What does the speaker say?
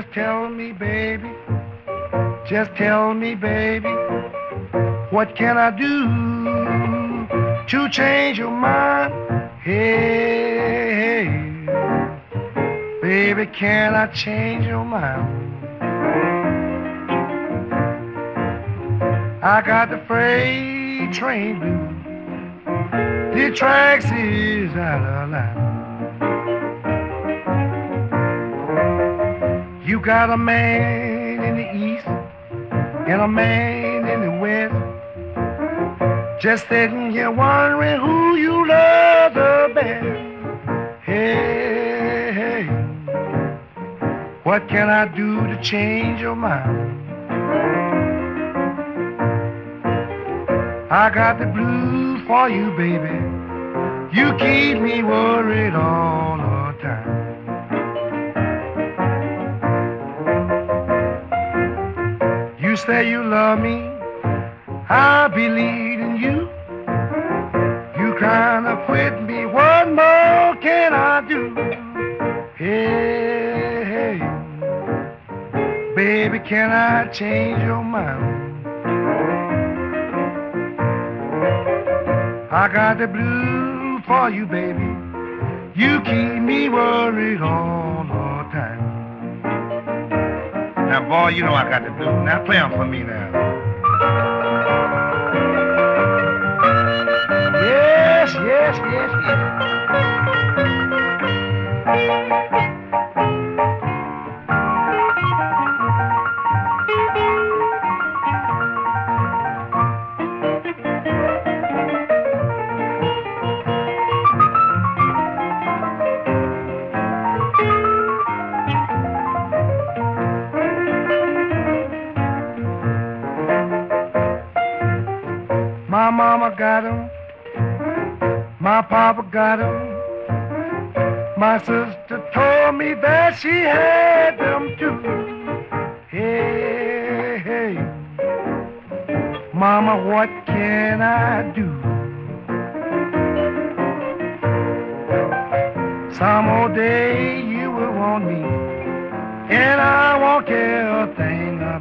tell me, baby. Just tell me, baby. What can I do to change your mind? Hey, baby, can I change your mind? I got the freight train blues. The tracks is out of line. You got a man in the east and a man in the west, just sitting here wondering who you love the best. Hey, what can I do to change your mind? I got the blues for you, baby. You keep me worried all the time. You say you love me, I believe in you. You kinda quit me, what more can I do? Hey, baby, can I change your mind? I got the blues for you, baby. You keep me worried all the time. Now, boy, you know I got the blues. Now, play them for me now. Yes, yes, yes, yes. My mama got 'em, my papa got 'em, my sister told me that she had them too. Hey, mama, what can I do? Some old day you will want me, and I won't care a thing about